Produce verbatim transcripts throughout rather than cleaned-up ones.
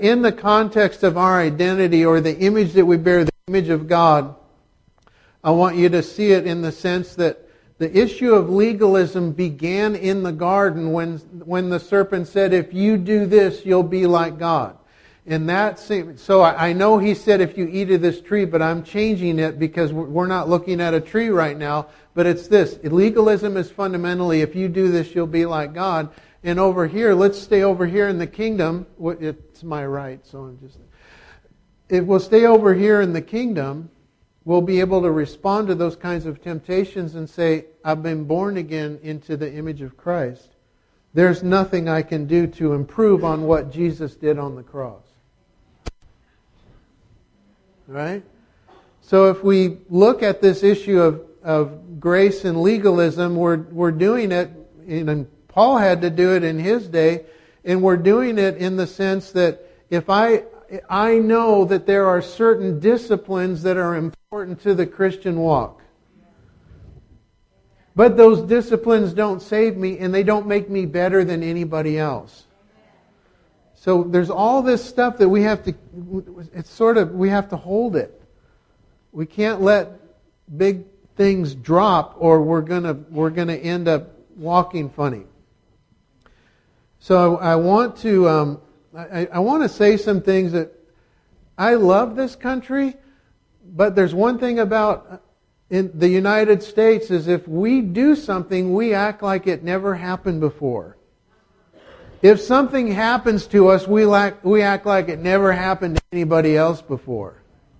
in the context of our identity or the image that we bear, the image of God, I want you to see it in the sense that the issue of legalism began in the garden when, when the serpent said, if you do this, you'll be like God. And that same, so I, I know he said if you eat of this tree, but I'm changing it because we're not looking at a tree right now. But it's this. Legalism is fundamentally, if you do this, you'll be like God. And over here, let's stay over here in the kingdom. It's my right, so I'm just... If we'll stay over here in the kingdom, we'll be able to respond to those kinds of temptations and say, I've been born again into the image of Christ. There's nothing I can do to improve on what Jesus did on the cross. Right? So if we look at this issue of, of grace and legalism, we're, we're doing it, and Paul had to do it in his day, and we're doing it in the sense that if I... I know that there are certain disciplines that are important to the Christian walk. But those disciplines don't save me and they don't make me better than anybody else. So there's all this stuff that we have to, it's sort of, we have to hold it. We can't let big things drop or we're gonna, we're gonna end up walking funny. So I want to, um, I, I want to say some things that I love this country, but there's one thing about in the United States is if we do something, we act like it never happened before. If something happens to us, we act, we act like it never happened to anybody else before.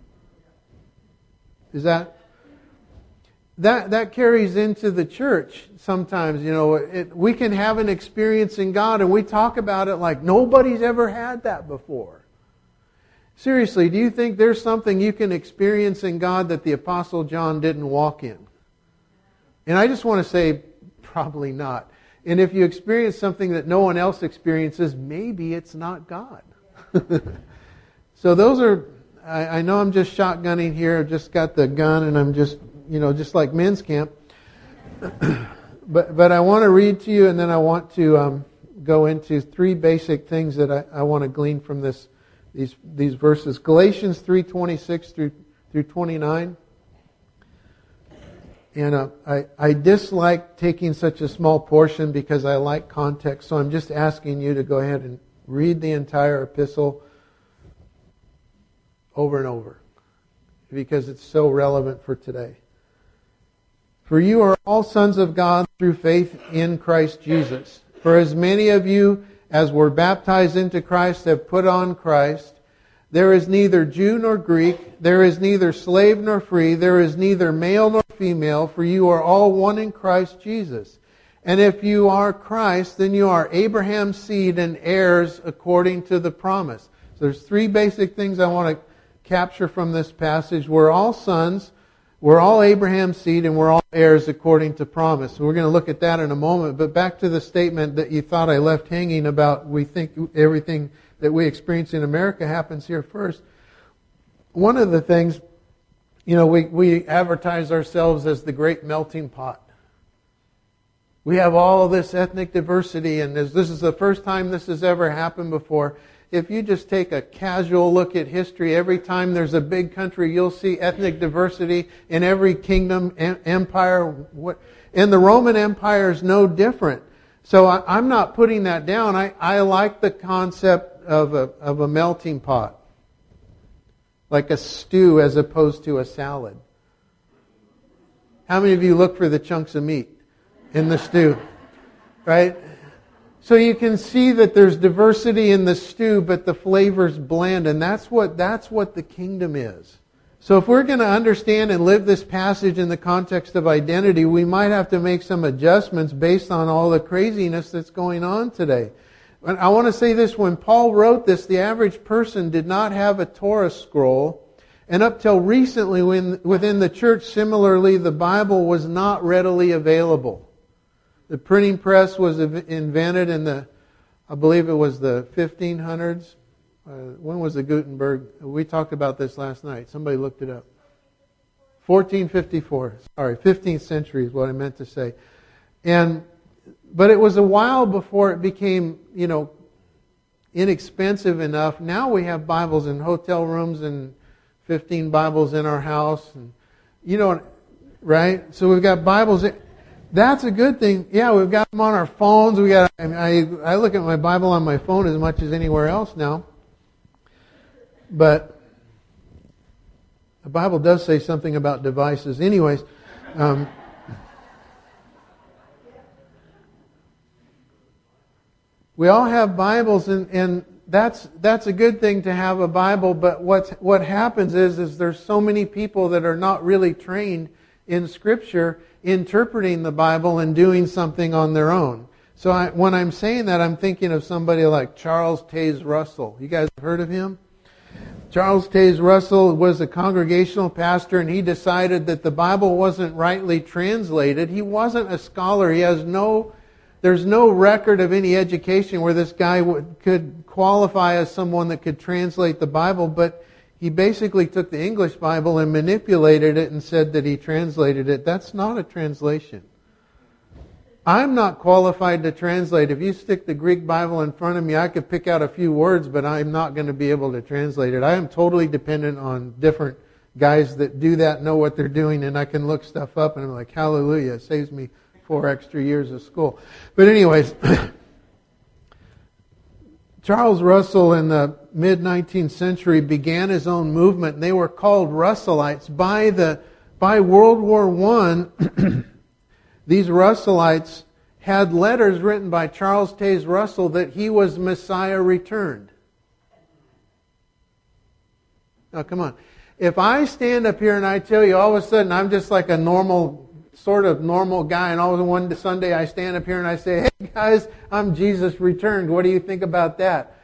Is that... That that carries into the church sometimes. You know, it, we can have an experience in God and we talk about it like nobody's ever had that before. Seriously, do you think there's something you can experience in God that the Apostle John didn't walk in? And I just want to say, probably not. And if you experience something that no one else experiences, maybe it's not God. So those are, I, I know I'm just shotgunning here. I've just got the gun and I'm just... You know, just like men's camp. but but I want to read to you and then I want to um, go into three basic things that I, I want to glean from this these these verses. Galatians three twenty-six through through twenty-nine. And uh, I, I dislike taking such a small portion because I like context. So I'm just asking you to go ahead and read the entire epistle over and over because it's so relevant for today. For you are all sons of God through faith in Christ Jesus. For as many of you as were baptized into Christ have put on Christ. There is neither Jew nor Greek. There is neither slave nor free. There is neither male nor female. For you are all one in Christ Jesus. And if you are Christ, then you are Abraham's seed and heirs according to the promise. So there's three basic things I want to capture from this passage. We're all sons. We're all Abraham's seed and we're all heirs according to promise. So we're going to look at that in a moment. But back to the statement that you thought I left hanging about we think everything that we experience in America happens here first. One of the things, you know, we, we advertise ourselves as the great melting pot. We have all this ethnic diversity and this, this is the first time this has ever happened before. If you just take a casual look at history, every time there's a big country, you'll see ethnic diversity in every kingdom, empire. And the Roman Empire is no different. So I, I'm not putting that down. I, I like the concept of a, of a melting pot. Like a stew as opposed to a salad. How many of you look for the chunks of meat in the stew? Right? So you can see that there's diversity in the stew, but the flavors blend, and that's what that's what the kingdom is. So if we're going to understand and live this passage in the context of identity, we might have to make some adjustments based on all the craziness that's going on today. And I want to say this, when Paul wrote this, the average person did not have a Torah scroll, and up till recently when, within the church, similarly, the Bible was not readily available. The printing press was invented in the, I believe it was the fifteen hundreds. Uh, when was the Gutenberg? We talked about this last night. Somebody looked it up. fourteen fifty-four. Sorry, fifteenth century is what I meant to say. And but it was a while before it became, you know, inexpensive enough. Now we have Bibles in hotel rooms and fifteen Bibles in our house. And, you know, right? So we've got Bibles. That's a good thing. Yeah, we've got them on our phones. We got. I, mean, I I look at my Bible on my phone as much as anywhere else now. But the Bible does say something about devices. Anyways, um, we all have Bibles, and, and that's that's a good thing to have a Bible. But what's what happens is is there's so many people that are not really trained in Scripture, interpreting the Bible and doing something on their own. So I, when I'm saying that, I'm thinking of somebody like Charles Taze Russell. You guys have heard of him? Charles Taze Russell was a congregational pastor, and he decided that the Bible wasn't rightly translated. He wasn't a scholar. He has no, there's no record of any education where this guy would, could qualify as someone that could translate the Bible, but he basically took the English Bible and manipulated it and said that he translated it. That's not a translation. I'm not qualified to translate. If you stick the Greek Bible in front of me, I could pick out a few words, but I'm not going to be able to translate it. I am totally dependent on different guys that do that, know what they're doing, and I can look stuff up, and I'm like, hallelujah, it saves me four extra years of school. But anyways, Charles Russell in the mid-nineteenth century began his own movement, and they were called Russellites. By the by World War One, these Russellites had letters written by Charles Taze Russell that he was Messiah returned. Now, come on. If I stand up here and I tell you all of a sudden I'm just like a normal, sort of normal guy, and all of a sudden one Sunday I stand up here and I say, hey guys, I'm Jesus returned. What do you think about that?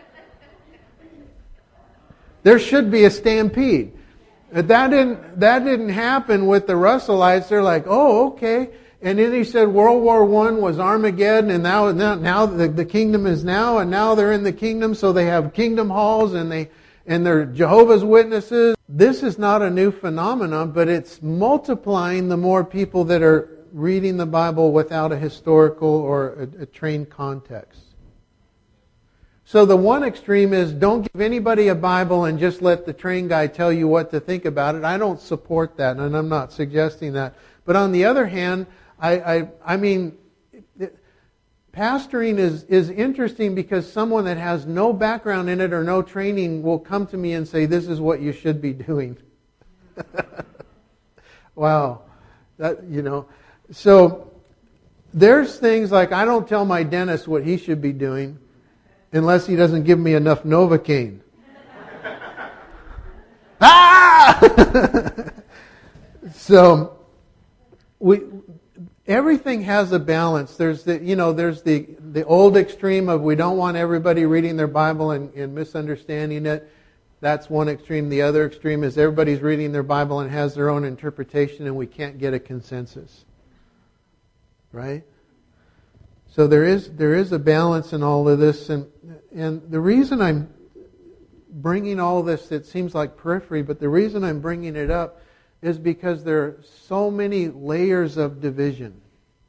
There should be a stampede. That didn't, that didn't happen with the Russellites. They're like, oh, okay. And then he said World War One was Armageddon, and now now, now the, the kingdom is now, and now they're in the kingdom, so they have kingdom halls, and they and they're Jehovah's Witnesses. This is not a new phenomenon, but it's multiplying the more people that are reading the Bible without a historical or a, a trained context. So the one extreme is don't give anybody a Bible and just let the trained guy tell you what to think about it. I don't support that, and I'm not suggesting that. But on the other hand, I, I, I mean, pastoring is, is interesting because someone that has no background in it or no training will come to me and say, this is what you should be doing. Wow. That, you know. So there's things like I don't tell my dentist what he should be doing unless he doesn't give me enough Novocaine. Ah! So we... Everything has a balance. There's the, you know, there's the, the old extreme of we don't want everybody reading their Bible and, and misunderstanding it. That's one extreme. The other extreme is everybody's reading their Bible and has their own interpretation, and we can't get a consensus. Right? So there is there is a balance in all of this, and and the reason I'm bringing all this, it seems like periphery, but the reason I'm bringing it up is because there are so many layers of division.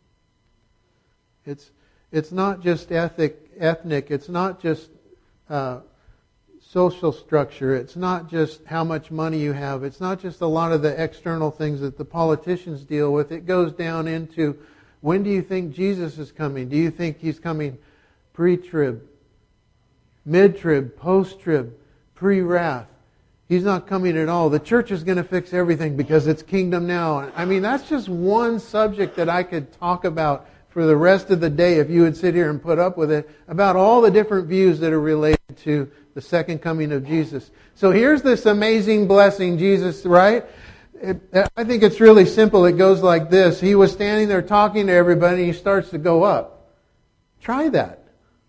It's it's not just ethic, ethnic. It's not just uh, social structure. It's not just how much money you have. It's not just a lot of the external things that the politicians deal with. It goes down into when do you think Jesus is coming? Do you think He's coming pre-trib, mid-trib, post-trib, pre-wrath? He's not coming at all. The church is going to fix everything because it's kingdom now. I mean, that's just one subject that I could talk about for the rest of the day if you would sit here and put up with it, about all the different views that are related to the second coming of Jesus. So here's this amazing blessing, Jesus, right? It, I think it's really simple. It goes like this. He was standing there talking to everybody, and He starts to go up. Try that.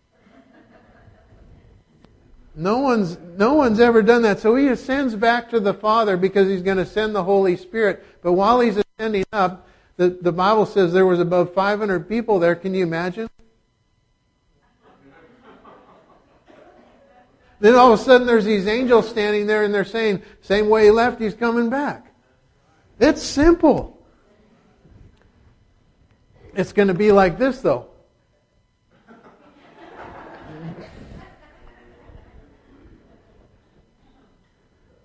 No one's no one's ever done that. So He ascends back to the Father because He's going to send the Holy Spirit. But while He's ascending up, the, the Bible says there was above five hundred people there. Can you imagine? Then all of a sudden there's these angels standing there and they're saying, same way He left, He's coming back. It's simple. It's going to be like this though.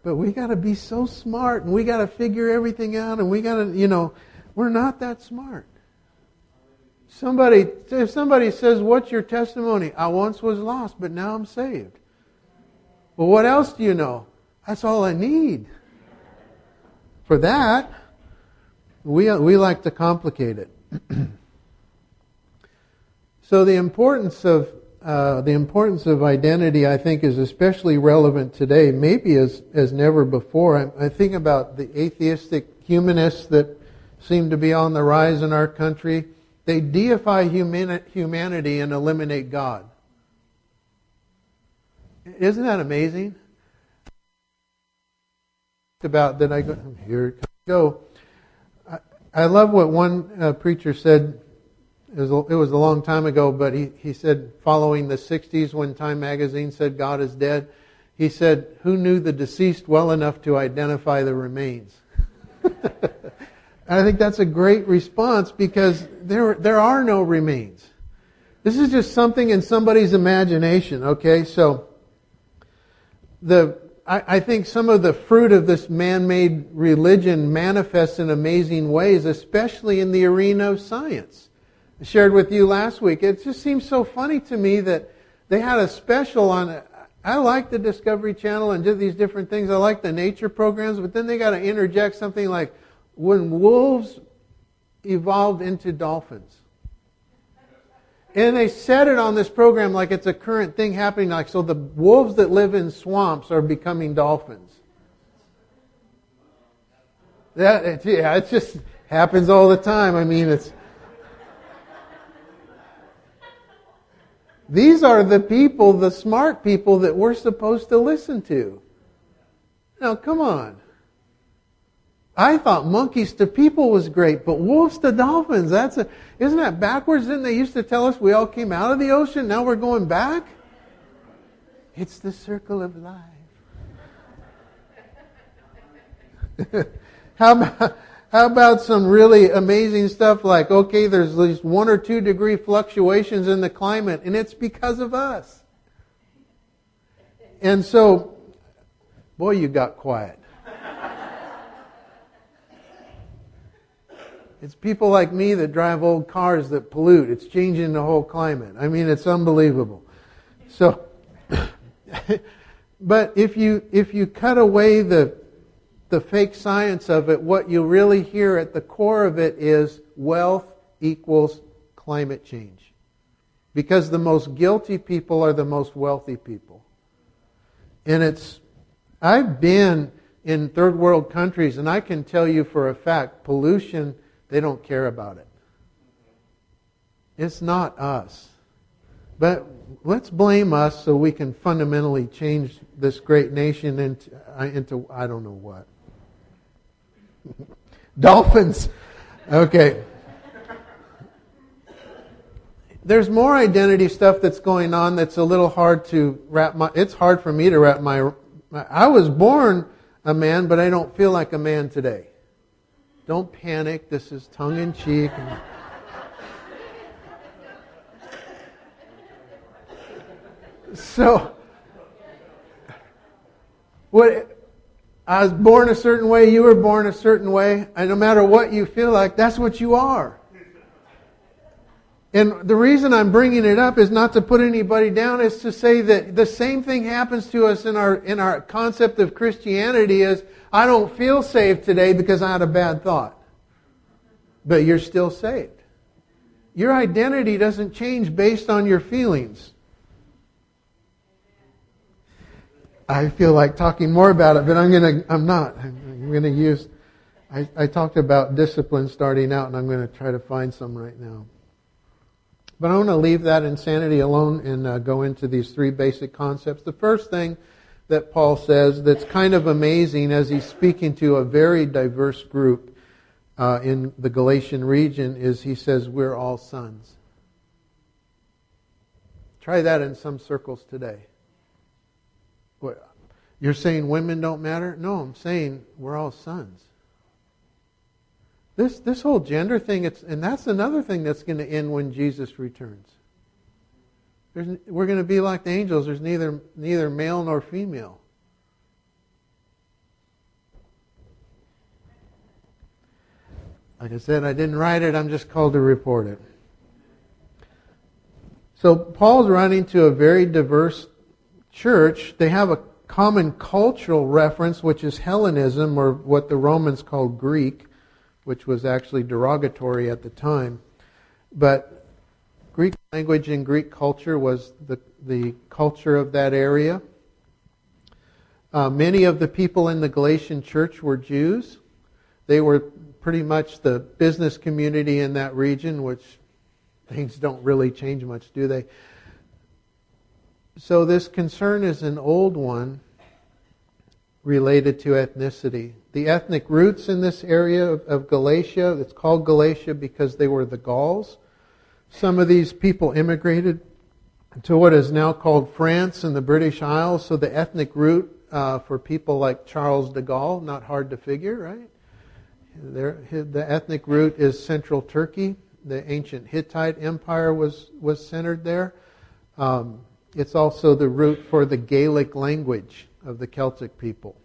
But we got to be so smart, and we got to figure everything out, and we got to, you know, we're not that smart. Somebody, if somebody says, "What's your testimony?" I once was lost, but now I'm saved. Well, what else do you know? That's all I need. For that, we we like to complicate it. So the importance of uh, the importance of identity, I think, is especially relevant today, maybe as as never before. I, I think about the atheistic humanists that seem to be on the rise in our country. They deify humani- humanity and eliminate God. Isn't that amazing? About that, I go here. I go. I, I love what one uh, preacher said. It was, a, it was a long time ago, but he, he said, following the sixties when Time magazine said God is dead, he said, "Who knew the deceased well enough to identify the remains?" I think that's a great response, because there there are no remains. This is just something in somebody's imagination, okay? So the I, I think some of the fruit of this man-made religion manifests in amazing ways, especially in the arena of science. I shared with you last week. It just seems so funny to me that they had a special on. I like the Discovery Channel and did these different things. I like the nature programs, but then they got to interject something like, when wolves evolved into dolphins. And they said it on this program like it's a current thing happening. Like, so the wolves that live in swamps are becoming dolphins. That, it, yeah, it just happens all the time. I mean, it's... These are the people, the smart people that we're supposed to listen to. Now, come on. I thought monkeys to people was great, but wolves to dolphins, that's a, isn't that backwards? Didn't they used to tell us we all came out of the ocean, now we're going back? It's the circle of life. how about, how about some really amazing stuff like, okay, there's at least one or two degree fluctuations in the climate, and it's because of us. And so, boy, you got quiet. It's people like me that drive old cars that pollute. It's changing the whole climate. I mean, it's unbelievable. So, but if you if you cut away the the fake science of it, what you really hear at the core of it is wealth equals climate change. Because the most guilty people are the most wealthy people. And it's, I've been in third world countries, and I can tell you for a fact, pollution, they don't care about it. It's not us. But let's blame us so we can fundamentally change this great nation into, into I don't know what. Dolphins. Okay. There's more identity stuff that's going on that's a little hard to wrap my... It's hard for me to wrap my... I was born a man, but I don't feel like a man today. Don't panic. This is tongue-in-cheek. So, what... I was born a certain way, you were born a certain way, and no matter what you feel like, that's what you are. And the reason I'm bringing it up is not to put anybody down, it's to say that the same thing happens to us in our in our concept of Christianity is, I don't feel saved today because I had a bad thought. But you're still saved. Your identity doesn't change based on your feelings. I feel like talking more about it, but I'm gonna. I'm not. I'm gonna use. I, I talked about discipline starting out, and I'm going to try to find some right now. But I want to leave that insanity alone and uh, go into these three basic concepts. The first thing that Paul says that's kind of amazing as he's speaking to a very diverse group uh, in the Galatian region is he says we're all sons. Try that in some circles today. What, you're saying women don't matter? No, I'm saying we're all sons. This this whole gender thing, it's, and that's another thing that's going to end when Jesus returns. There's, we're going to be like the angels. There's neither neither male nor female. Like I said, I didn't write it. I'm just called to report it. So Paul's running to a very diverse church. They have a common cultural reference, which is Hellenism, or what the Romans called Greek, which was actually derogatory at the time. But Greek language and Greek culture was the, the culture of that area. Uh, many of the people in the Galatian church were Jews. They were pretty much the business community in that region, which things don't really change much, do they? So this concern is an old one related to ethnicity. The ethnic roots in this area of, of Galatia, it's called Galatia because they were the Gauls. Some of these people immigrated to what is now called France and the British Isles. So the ethnic root uh, for people like Charles de Gaulle, not hard to figure, right? There, the ethnic root is Central Turkey. The ancient Hittite Empire was, was centered there. Um, it's also the root for the Gaelic language of the Celtic people.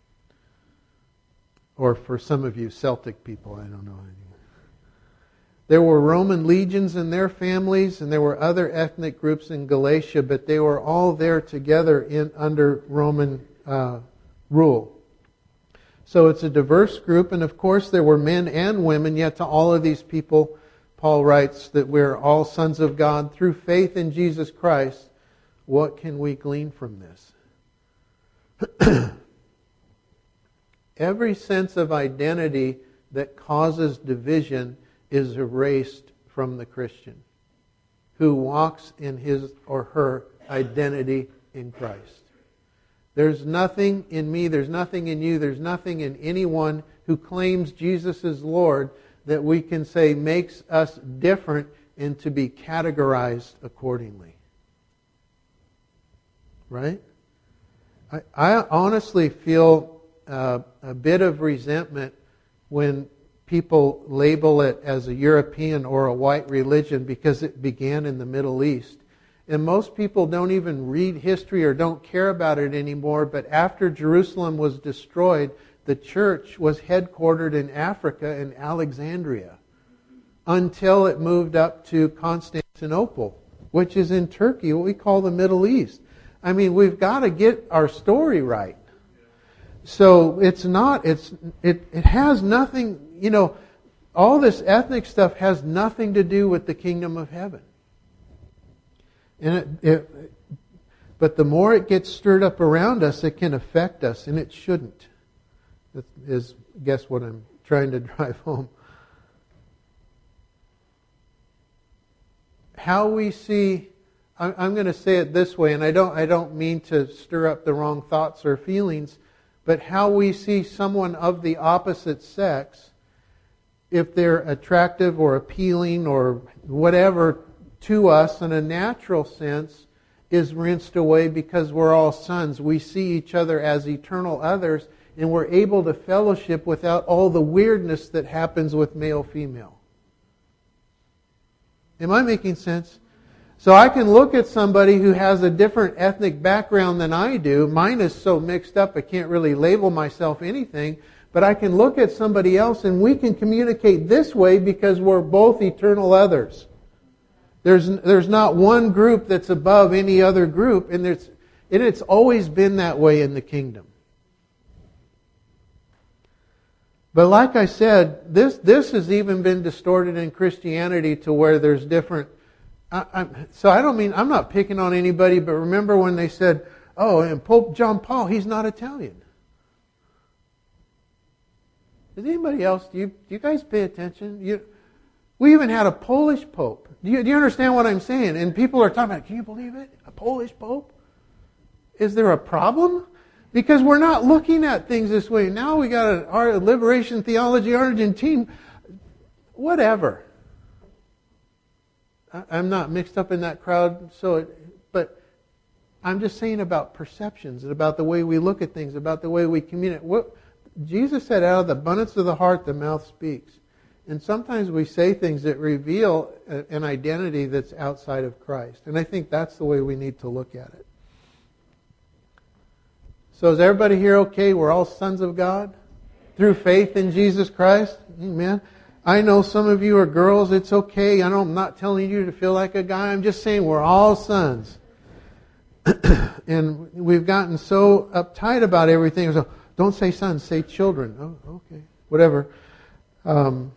Or for some of you, Celtic people, I don't know. There were Roman legions in their families, and there were other ethnic groups in Galatia, but they were all there together in under Roman uh, rule. So it's a diverse group, and of course there were men and women, yet to all of these people, Paul writes that we're all sons of God through faith in Jesus Christ. What can we glean from this? Every sense of identity that causes division is erased from the Christian who walks in his or her identity in Christ. There's nothing in me, there's nothing in you, there's nothing in anyone who claims Jesus is Lord that we can say makes us different and to be categorized accordingly. Right? I, I honestly feel uh, a bit of resentment when people label it as a European or a white religion because it began in the Middle East. And most people don't even read history or don't care about it anymore. But after Jerusalem was destroyed, the church was headquartered in Africa, in Alexandria, until it moved up to Constantinople, which is in Turkey, what we call the Middle East. I mean, we've got to get our story right. So it's not, it's it, it has nothing, you know, all this ethnic stuff has nothing to do with the kingdom of heaven. And it, it, but the more it gets stirred up around us, it can affect us, and it shouldn't. That is, I guess, what I'm trying to drive home. How we see, I'm, I'm going to say it this way, and I don't, I don't mean to stir up the wrong thoughts or feelings, but how we see someone of the opposite sex, if they're attractive or appealing or whatever to us in a natural sense, is rinsed away because we're all sons. We see each other as eternal others, and we're able to fellowship without all the weirdness that happens with male-female. Am I making sense? So I can look at somebody who has a different ethnic background than I do. Mine is so mixed up I can't really label myself anything. But I can look at somebody else and we can communicate this way because we're both eternal others. There's there's not one group that's above any other group, and there's and it's always been that way in the kingdom. But like I said, this this has even been distorted in Christianity to where there's different. I, I, so I don't mean I'm not picking on anybody, but remember when they said, "Oh, and Pope John Paul, he's not Italian." Does anybody else? Do you do you guys pay attention? You, we even had a Polish pope. Do you, do you understand what I'm saying? And people are talking about, can you believe it? A Polish pope? Is there a problem? Because we're not looking at things this way. Now we got a, our liberation theology Argentine. Whatever. I, I'm not mixed up in that crowd, so it, but I'm just saying about perceptions, about the way we look at things, about the way we communicate. What Jesus said, out of the abundance of the heart, the mouth speaks. And sometimes we say things that reveal an identity that's outside of Christ. And I think that's the way we need to look at it. So is everybody here okay? We're all sons of God through faith in Jesus Christ? Amen. I know some of you are girls. It's okay. I know I'm not telling you to feel like a guy. I'm just saying we're all sons. And we've gotten so uptight about everything. So don't say sons, say children. Oh, okay. Whatever. Um,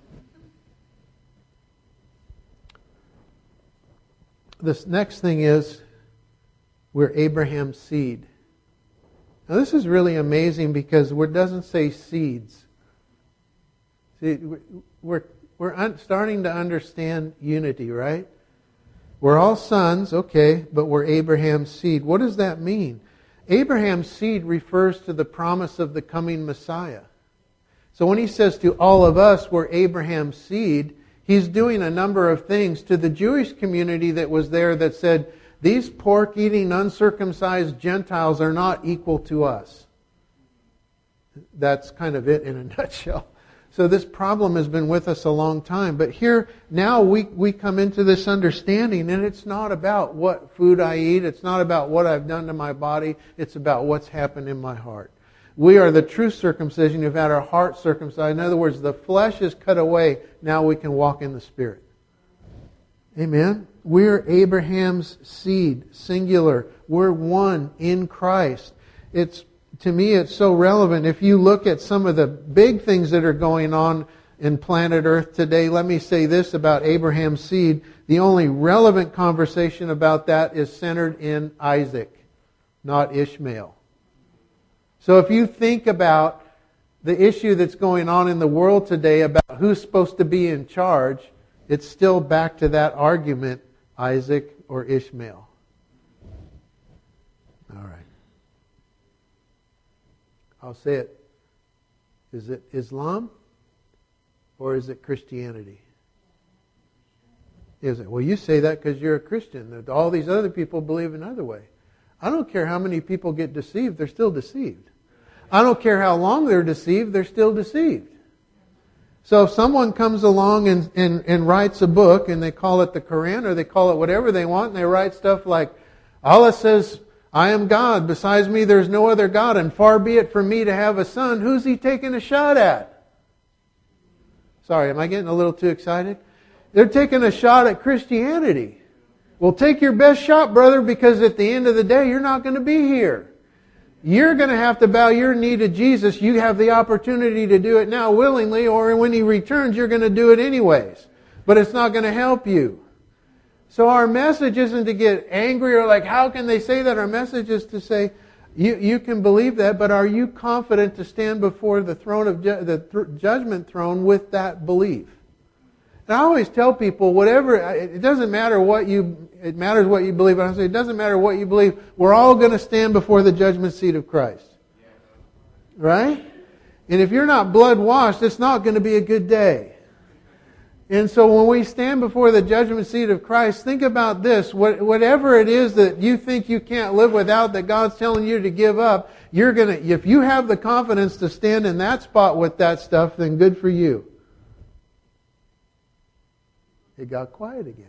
this next thing is we're Abraham's seed. Now this is really amazing because it doesn't say seeds. See, we're, we're un- starting to understand unity, right? We're all sons, okay, but we're Abraham's seed. What does that mean? Abraham's seed refers to the promise of the coming Messiah. So when he says to all of us, we're Abraham's seed, he's doing a number of things to the Jewish community that was there that said, these pork-eating, uncircumcised Gentiles are not equal to us. That's kind of it in a nutshell. So this problem has been with us a long time. But here, now we, we come into this understanding, and it's not about what food I eat. It's not about what I've done to my body. It's about what's happened in my heart. We are the true circumcision who've had our heart circumcised. In other words, the flesh is cut away. Now we can walk in the Spirit. Amen? We're Abraham's seed, singular. We're one in Christ. It's To me, it's so relevant. If you look at some of the big things that are going on in planet Earth today, let me say this about Abraham's seed. The only relevant conversation about that is centered in Isaac, not Ishmael. So if you think about the issue that's going on in the world today about who's supposed to be in charge, it's still back to that argument, Isaac or Ishmael. All right. I'll say it. Is it Islam or is it Christianity? Is it? Well, you say that because you're a Christian. All these other people believe another way. I don't care how many people get deceived, they're still deceived. I don't care how long they're deceived, they're still deceived. So if someone comes along and, and, and writes a book and they call it the Quran or they call it whatever they want and they write stuff like, Allah says, I am God. Besides me, there's no other God. And far be it from me to have a son. Who's he taking a shot at? Sorry, am I getting a little too excited? They're taking a shot at Christianity. Well, take your best shot, brother, because at the end of the day, you're not going to be here. You're going to have to bow your knee to Jesus. You have the opportunity to do it now willingly, or when He returns, you're going to do it anyways. But it's not going to help you. So our message isn't to get angry or like, how can they say that? Our message is to say, you, you can believe that, but are you confident to stand before the throne of ju- the th- judgment throne with that belief? And I always tell people, whatever, it doesn't matter what you, it matters what you believe. I say, it doesn't matter what you believe. We're all going to stand before the judgment seat of Christ. Right? And if you're not blood washed, it's not going to be a good day. And so when we stand before the judgment seat of Christ, think about this. What, whatever it is that you think you can't live without, that God's telling you to give up, you're going to, if you have the confidence to stand in that spot with that stuff, then good for you. It got quiet again.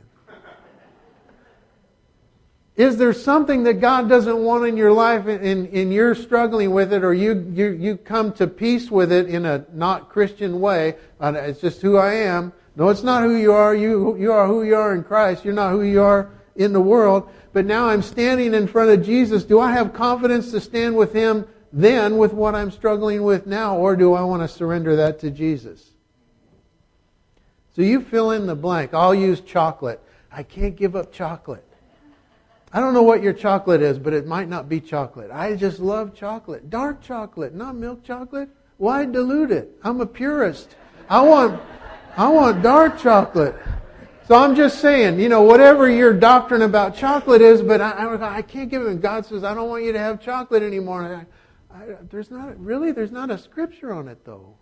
Is there something that God doesn't want in your life and, and, and you're struggling with it, or you, you, you come to peace with it in a not Christian way? Uh, it's just who I am. No, it's not who you are. You, you are who you are in Christ. You're not who you are in the world. But now I'm standing in front of Jesus. Do I have confidence to stand with Him then with what I'm struggling with now? Or do I want to surrender that to Jesus? So you fill in the blank. I'll use chocolate. I can't give up chocolate. I don't know what your chocolate is, but it might not be chocolate. I just love chocolate. Dark chocolate, not milk chocolate. Why dilute it? I'm a purist. I want, I want dark chocolate. So I'm just saying, you know, whatever your doctrine about chocolate is, but I, I, I can't give it. And God says, I don't want you to have chocolate anymore. And I, I, there's not really, there's not a scripture on it though.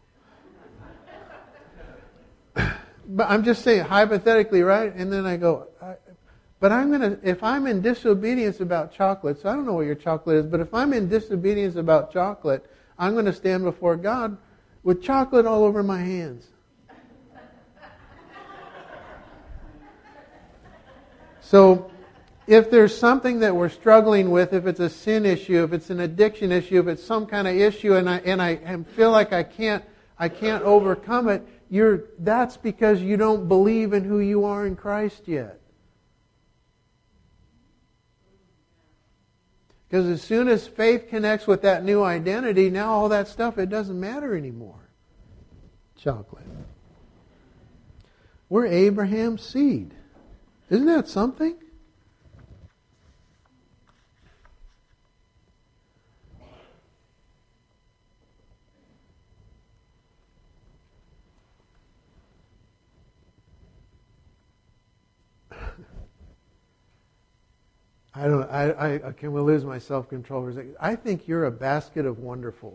But I'm just saying, hypothetically, right? And then I go, I, but I'm going to, if I'm in disobedience about chocolate, so I don't know what your chocolate is, but if I'm in disobedience about chocolate, I'm going to stand before God with chocolate all over my hands. So, if there's something that we're struggling with, if it's a sin issue, if it's an addiction issue, if it's some kind of issue, and I and I feel like I can't, I can't overcome it. You're, that's because you don't believe in who you are in Christ yet. Because as soon as faith connects with that new identity, now all that stuff, it doesn't matter anymore. Chocolate. We're Abraham's seed. Isn't that something? I don't. I. I, I can lose my self-control for a second. I think you're a basket of wonderfuls.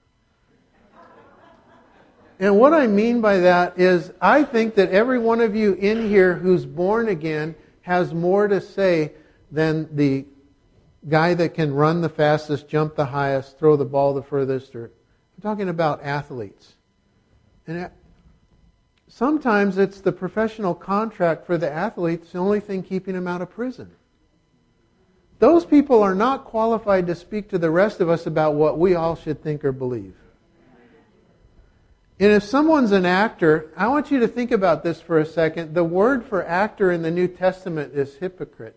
And what I mean by that is, I think that every one of you in here who's born again has more to say than the guy that can run the fastest, jump the highest, throw the ball the furthest. Or I'm talking about athletes. And sometimes it's the professional contract for the athletes, the only thing keeping them out of prison. Those people are not qualified to speak to the rest of us about what we all should think or believe. And if someone's an actor, I want you to think about this for a second. The word for actor in the New Testament is hypocrite.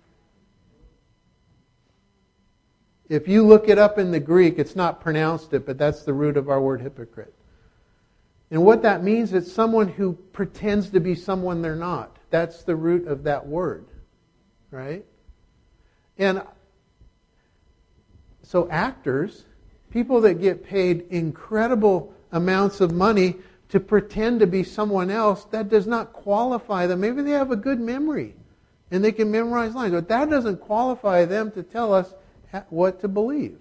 If you look it up in the Greek, it's not pronounced it, but that's the root of our word hypocrite. And what that means is someone who pretends to be someone they're not. That's the root of that word. Right? And so actors, people that get paid incredible amounts of money to pretend to be someone else, that does not qualify them. Maybe they have a good memory and they can memorize lines, but that doesn't qualify them to tell us what to believe.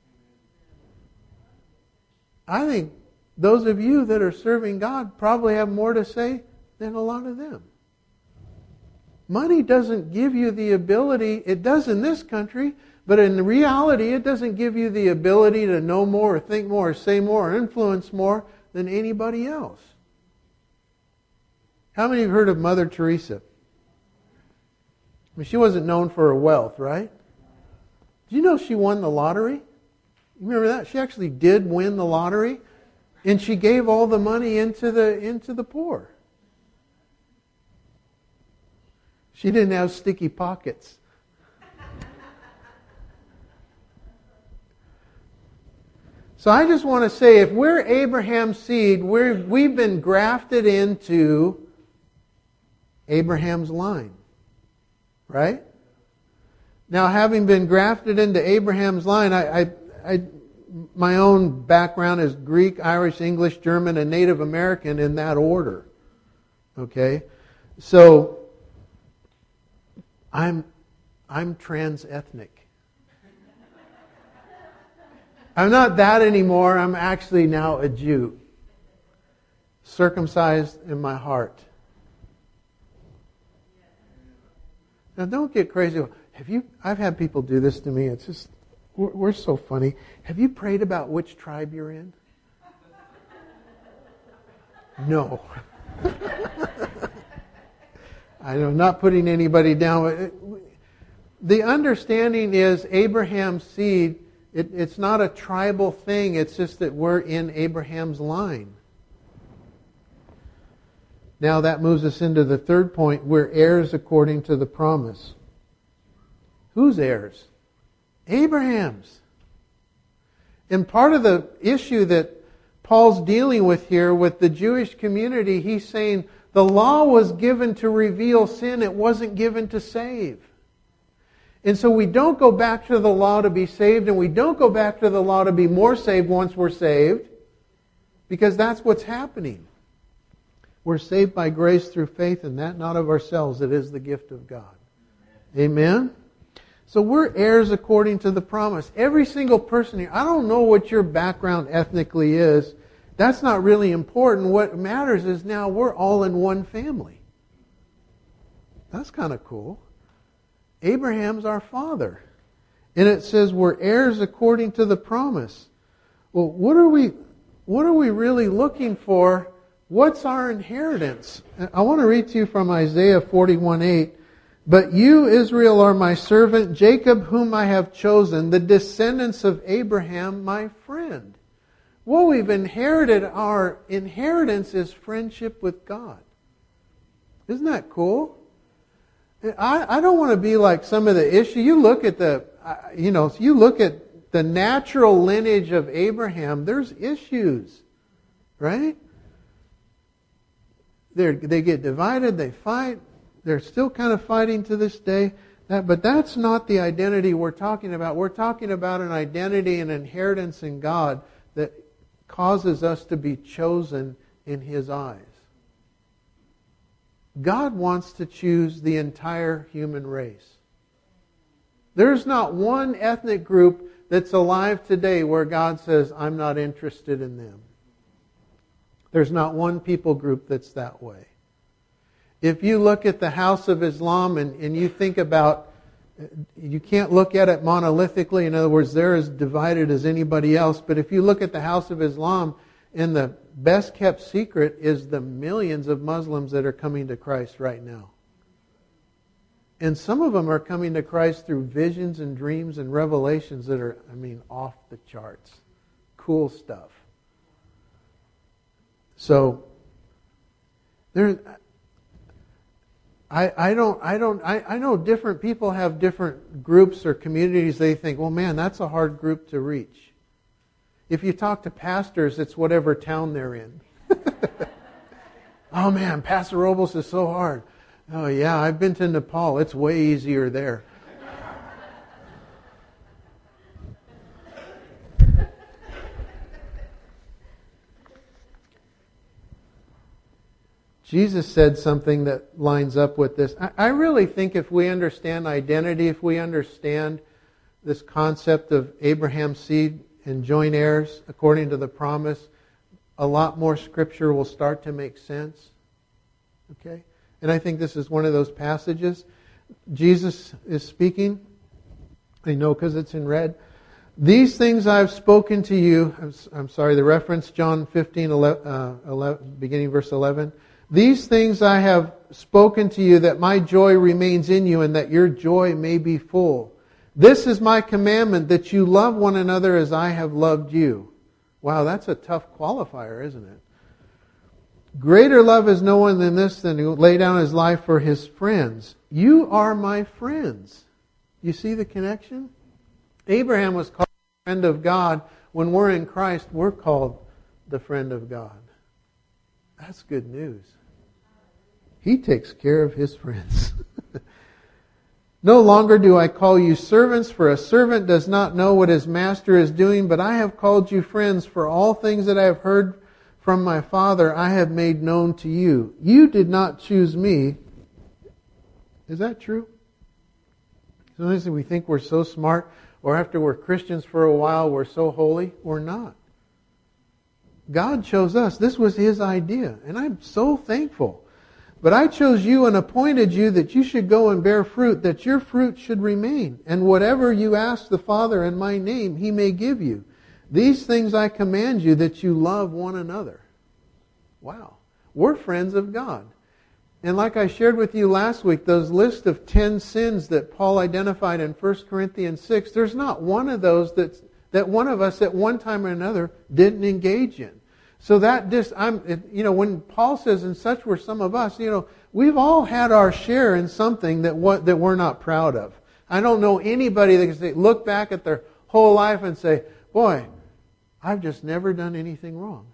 I think those of you that are serving God probably have more to say than a lot of them. Money doesn't give you the ability, it does in this country, but in reality it doesn't give you the ability to know more or think more or say more or influence more than anybody else. How many have heard of Mother Teresa? I mean, she wasn't known for her wealth, right? Do you know she won the lottery? You remember that? She actually did win the lottery, and she gave all the money into the into the poor. She didn't have sticky pockets. So I just want to say, if we're Abraham's seed, we're, we've been grafted into Abraham's line. Right? Now, having been grafted into Abraham's line, I, I, I, my own background is Greek, Irish, English, German, and Native American in that order. Okay? So, I'm, I'm trans-ethnic. I'm not that anymore. I'm actually now a Jew. Circumcised in my heart. Now don't get crazy. Have you? I've had people do this to me. It's just, we're, we're so funny. Have you prayed about which tribe you're in? No. I'm not putting anybody down. The understanding is Abraham's seed. It, it's not a tribal thing. It's just that we're in Abraham's line. Now that moves us into the third point. We're heirs according to the promise. Whose heirs? Abraham's. And part of the issue that Paul's dealing with here with the Jewish community, he's saying the law was given to reveal sin. It wasn't given to save. And so we don't go back to the law to be saved, and we don't go back to the law to be more saved once we're saved, because that's what's happening. We're saved by grace through faith, and that not of ourselves. It is the gift of God. Amen? So we're heirs according to the promise. Every single person here, I don't know what your background ethnically is. That's not really important. What matters is now we're all in one family. That's kind of cool. Abraham's our father. And it says we're heirs according to the promise. Well, what are we what are we really looking for? What's our inheritance? I want to read to you from Isaiah forty-one eight. But you, Israel, are my servant, Jacob, whom I have chosen, the descendants of Abraham, my friend. Well, we've inherited, our inheritance is friendship with God. Isn't that cool? I, I don't want to be like some of the issue. You look at the, you know, you look at the natural lineage of Abraham, there's issues, right? They they get divided, they fight. They're still kind of fighting to this day. That, but that's not the identity we're talking about. We're talking about an identity and inheritance in God that causes us to be chosen in His eyes. God wants to choose the entire human race. There's not one ethnic group that's alive today where God says, I'm not interested in them. There's not one people group that's that way. If you look at the House of Islam and, and you think about, you can't look at it monolithically. In other words, they're as divided as anybody else. But if you look at the House of Islam, and the best kept secret is the millions of Muslims that are coming to Christ right now. And some of them are coming to Christ through visions and dreams and revelations that are, I mean, off the charts. Cool stuff. So, there, I, I don't, I don't, I, I know different people have different groups or communities. They think, well, man, that's a hard group to reach. If you talk to pastors, it's whatever town they're in. Oh man, Pastor Robles is so hard. Oh yeah, I've been to Nepal. It's way easier there. Jesus said something that lines up with this. I, I really think if we understand identity, if we understand this concept of Abraham's seed and joint heirs according to the promise, a lot more Scripture will start to make sense. Okay? And I think this is one of those passages. Jesus is speaking. I know because it's in red. These things I've spoken to you. I'm, I'm sorry, the reference, John fifteen, eleven, uh, eleven, beginning verse eleven. These things I have spoken to you, that my joy remains in you and that your joy may be full. This is my commandment, that you love one another as I have loved you. Wow, that's a tough qualifier, isn't it? Greater love is no one than this, than who lay down his life for his friends. You are my friends. You see the connection? Abraham was called the friend of God. When we're in Christ, we're called the friend of God. That's good news. He takes care of His friends. No longer do I call you servants, for a servant does not know what his master is doing, but I have called you friends, for all things that I have heard from my Father I have made known to you. You did not choose me. Is that true? Sometimes we think we're so smart, or after we're Christians for a while, we're so holy. We're not. God chose us. This was His idea, and I'm so thankful. But I chose you and appointed you that you should go and bear fruit, that your fruit should remain. And whatever you ask the Father in my name, He may give you. These things I command you, that you love one another. Wow. We're friends of God. And like I shared with you last week, those list of ten sins that Paul identified in First Corinthians six, there's not one of those that's, that one of us at one time or another didn't engage in. So that just, I'm, you know, when Paul says, and such were some of us, you know, we've all had our share in something that what that we're not proud of. I don't know anybody that can say, look back at their whole life and say, boy, I've just never done anything wrong.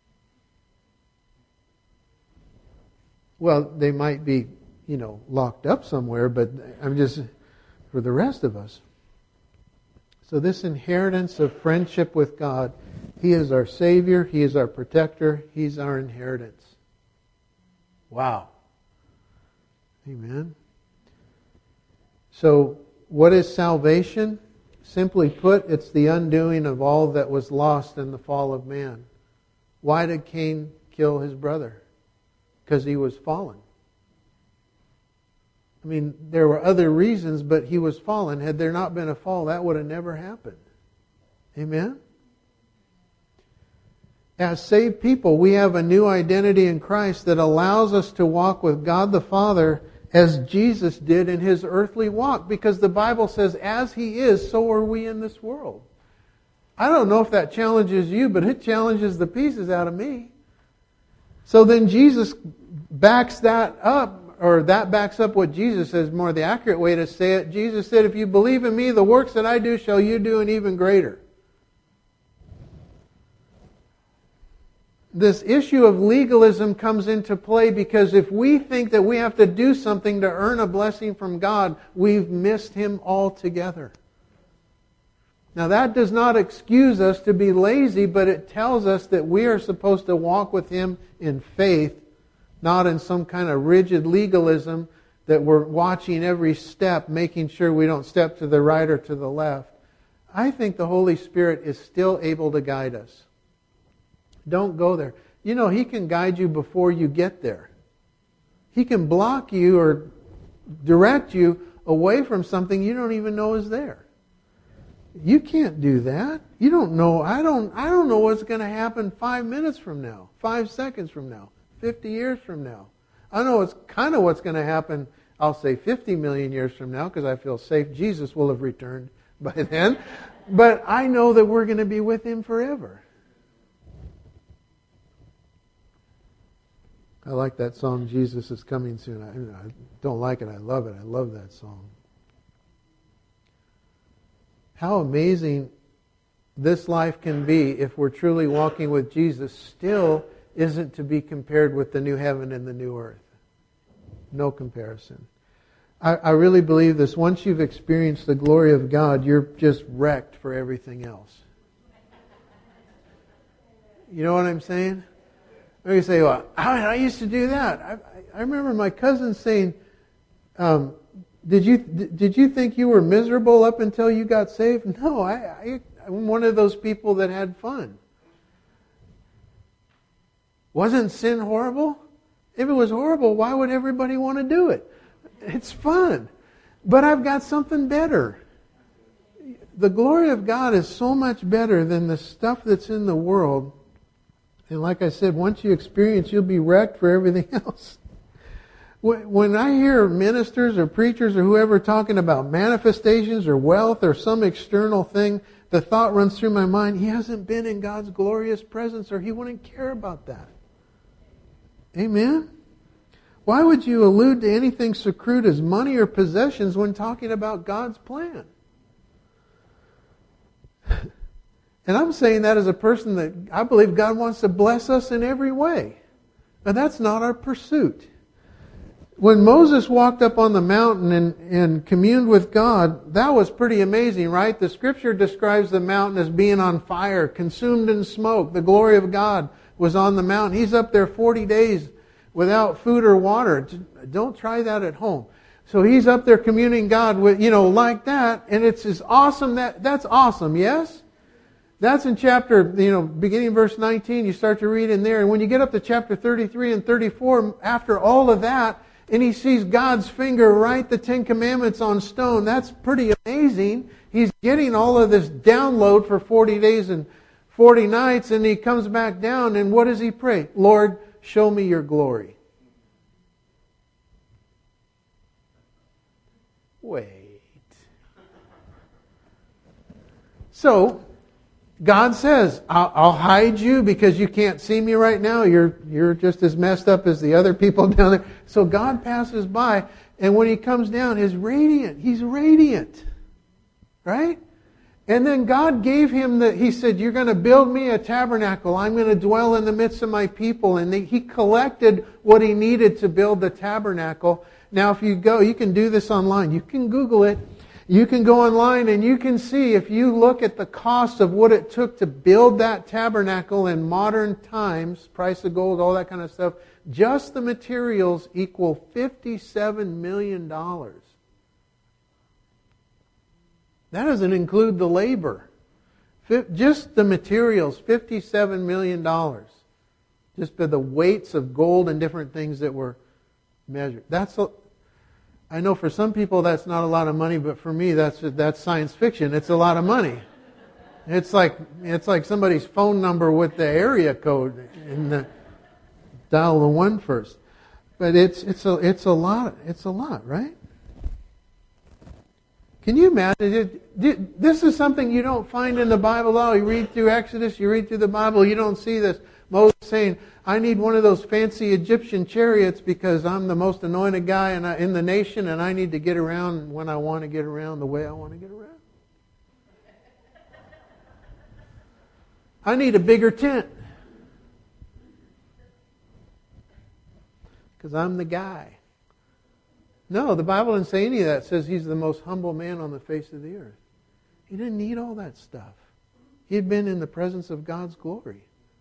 Well, they might be, you know, locked up somewhere, but I'm just, for the rest of us. So this inheritance of friendship with God, He is our Savior, He is our protector, He's our inheritance. Wow. Amen. So, what is salvation? Simply put, it's the undoing of all that was lost in the fall of man. Why did Cain kill his brother? Because he was fallen. I mean, there were other reasons, but he was fallen. Had there not been a fall, that would have never happened. Amen? As saved people, we have a new identity in Christ that allows us to walk with God the Father as Jesus did in His earthly walk. Because the Bible says, as He is, so are we in this world. I don't know if that challenges you, but it challenges the pieces out of me. So then Jesus backs that up, or that backs up what Jesus says, more the accurate way to say it. Jesus said, if you believe in me, the works that I do shall you do, and even greater. This issue of legalism comes into play because if we think that we have to do something to earn a blessing from God, we've missed Him altogether. Now that does not excuse us to be lazy, but it tells us that we are supposed to walk with Him in faith, not in some kind of rigid legalism that we're watching every step, making sure we don't step to the right or to the left. I think the Holy Spirit is still able to guide us. Don't go there. You know, He can guide you before you get there. He can block you or direct you away from something you don't even know is there. You can't do that. You don't know. I don't I don't know what's going to happen five minutes from now, five seconds from now, fifty years from now. I know it's kind of what's going to happen, I'll say fifty million years from now, because I feel safe Jesus will have returned by then. But I know that we're going to be with Him forever. I like that song, Jesus is Coming Soon. I, I don't like it. I love it. I love that song. How amazing this life can be if we're truly walking with Jesus still isn't to be compared with the new heaven and the new earth. No comparison. I, I really believe this. Once you've experienced the glory of God, you're just wrecked for everything else. You know what I'm saying? You say, well, I, I used to do that. I, I remember my cousin saying, um, did you did you think you were miserable up until you got saved? No, I, I, I'm one of those people that had fun. Wasn't sin horrible? If it was horrible, why would everybody want to do it? It's fun. But I've got something better. The glory of God is so much better than the stuff that's in the world. And like I said, once you experience, you'll be wrecked for everything else. When I hear ministers or preachers or whoever talking about manifestations or wealth or some external thing, the thought runs through my mind, he hasn't been in God's glorious presence or he wouldn't care about that. Amen? Why would you allude to anything so crude as money or possessions when talking about God's plan? And I'm saying that as a person that I believe God wants to bless us in every way. But that's not our pursuit. When Moses walked up on the mountain and, and communed with God, that was pretty amazing, right? The Scripture describes the mountain as being on fire, consumed in smoke. The glory of God was on the mountain. He's up there forty days without food or water. Don't try that at home. So he's up there communing God with, you know, like that, and it's as awesome that that's awesome, yes? That's in chapter, you know, beginning verse nineteen, you start to read in there. And when you get up to chapter thirty-three and thirty-four, after all of that, and he sees God's finger write the Ten Commandments on stone, that's pretty amazing. He's getting all of this download for forty days and forty nights, and he comes back down, and what does he pray? Lord, show me your glory. Wait. So, God says, I'll, I'll hide you because you can't see me right now. You're, you're just as messed up as the other people down there. So God passes by, and when He comes down, He's radiant. He's radiant. Right? And then God gave him the, He said, you're going to build me a tabernacle. I'm going to dwell in the midst of my people. And they, He collected what He needed to build the tabernacle. Now if you go, you can do this online. You can Google it. You can go online and you can see, if you look at the cost of what it took to build that tabernacle in modern times, price of gold, all that kind of stuff, just the materials equal fifty-seven million dollars. That doesn't include the labor. Just the materials, fifty-seven million dollars. Just by the weights of gold and different things that were measured. That's a, I know for some people that's not a lot of money, but for me that's that's science fiction. It's a lot of money. It's like it's like somebody's phone number with the area code and the, dial the one first. But it's it's a it's a lot it's a lot, right? Can you imagine it? This is something you don't find in the Bible at all. You read through Exodus, you read through the Bible, you don't see this. Moses saying, I need one of those fancy Egyptian chariots because I'm the most anointed guy in the nation and I need to get around when I want to get around the way I want to get around. I need a bigger tent because I'm the guy. No, the Bible didn't say any of that. It says he's the most humble man on the face of the earth. He didn't need all that stuff. He had been in the presence of God's glory.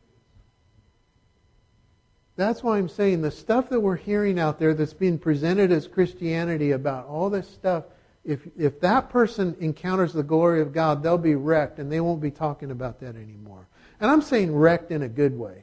That's why I'm saying the stuff that we're hearing out there that's being presented as Christianity about all this stuff, if if that person encounters the glory of God, they'll be wrecked and they won't be talking about that anymore. And I'm saying wrecked in a good way.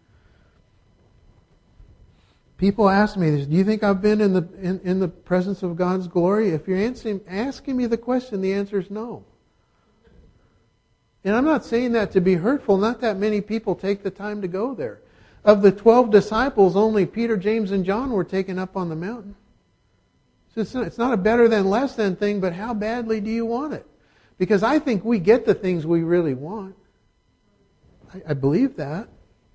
People ask me this, do you think I've been in the in, in the presence of God's glory? If you're answering, asking me the question, the answer is no. And I'm not saying that to be hurtful. Not that many people take the time to go there. Of the twelve disciples, only Peter, James, and John were taken up on the mountain. So it's not, it's not a better than, less than thing, but how badly do you want it? Because I think we get the things we really want. I, I believe that.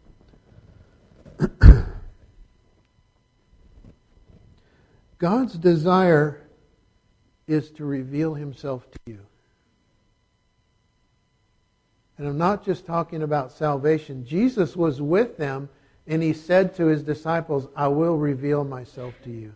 God's desire is to reveal Himself to you. And I'm not just talking about salvation. Jesus was with them and He said to His disciples, I will reveal myself to you.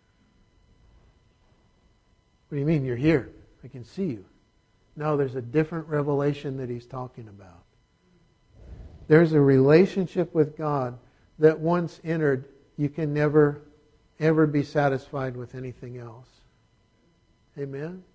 What do you mean? You're here. I can see you. No, there's a different revelation that He's talking about. There's a relationship with God that once entered, you can never, ever be satisfied with anything else. Amen?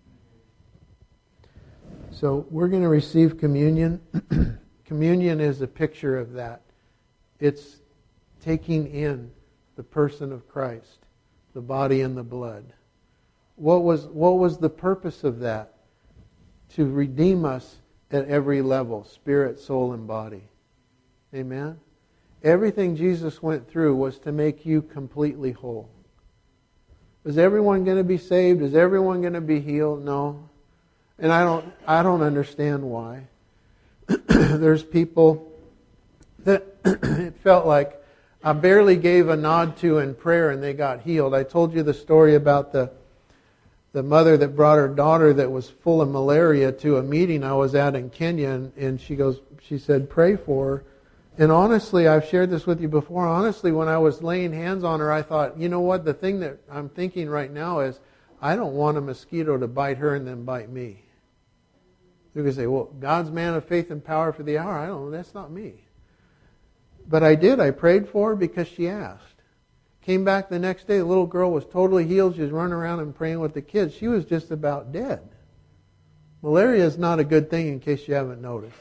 So we're going to receive communion. Communion is a picture of that. It's taking in the person of Christ, the body and the blood. What was, what was the purpose of that? To redeem us at every level, spirit, soul, and body. Amen? Everything Jesus went through was to make you completely whole. Is everyone going to be saved? Is everyone going to be healed? No. And I don't I don't understand why. There's people that it felt like I barely gave a nod to in prayer and they got healed. I told you the story about the the mother that brought her daughter that was full of malaria to a meeting I was at in Kenya, and, and she goes, she said, pray for her. And honestly, I've shared this with you before, honestly, when I was laying hands on her, I thought, you know what, the thing that I'm thinking right now is, I don't want a mosquito to bite her and then bite me. You can say, well, God's man of faith and power for the hour. I don't know, that's not me. But I did. I prayed for her because she asked. Came back the next day, the little girl was totally healed. She was running around and praying with the kids. She was just about dead. Malaria is not a good thing, in case you haven't noticed.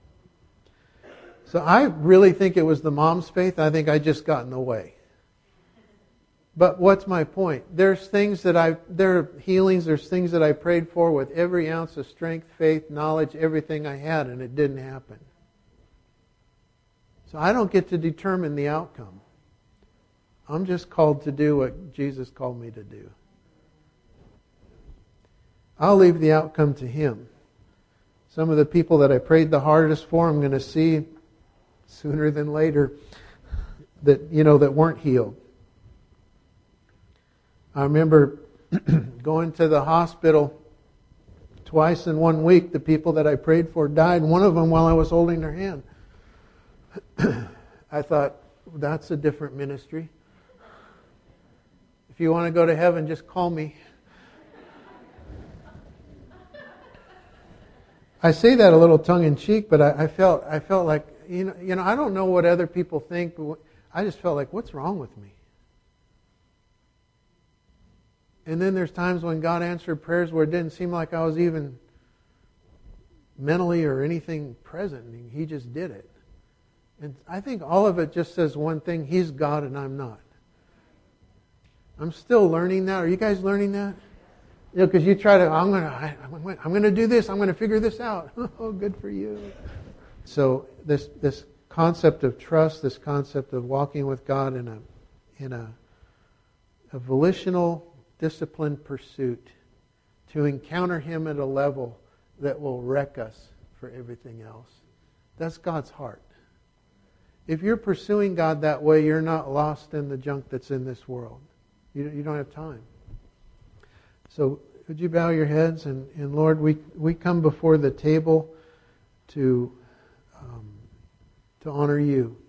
So I really think it was the mom's faith. I think I just got in the way. But what's my point? There's things that I, there are healings, there's things that I prayed for with every ounce of strength, faith, knowledge, everything I had, and it didn't happen. So I don't get to determine the outcome. I'm just called to do what Jesus called me to do. I'll leave the outcome to Him. Some of the people that I prayed the hardest for, I'm going to see sooner than later that, you know, that weren't healed. I remember going to the hospital twice in one week. The people that I prayed for died. One of them while I was holding their hand. I thought, that's a different ministry. If you want to go to heaven, just call me. I say that a little tongue-in-cheek, but I, I felt I felt like, you know, you know, I don't know what other people think, but I just felt like, what's wrong with me? And then there's times when God answered prayers where it didn't seem like I was even mentally or anything present. He just did it. And I think all of it just says one thing: He's God and I'm not. I'm still learning that. Are you guys learning that? You know, because you try to, I'm going to, I'm going to do this. I'm going to figure this out. Oh, good for you. So this this concept of trust, this concept of walking with God in a in a, a volitional, disciplined pursuit to encounter Him at a level that will wreck us for everything else. That's God's heart. If you're pursuing God that way, you're not lost in the junk that's in this world. You, you don't have time. So would you bow your heads? And, and Lord, we, we come before the table to, um, to honor You.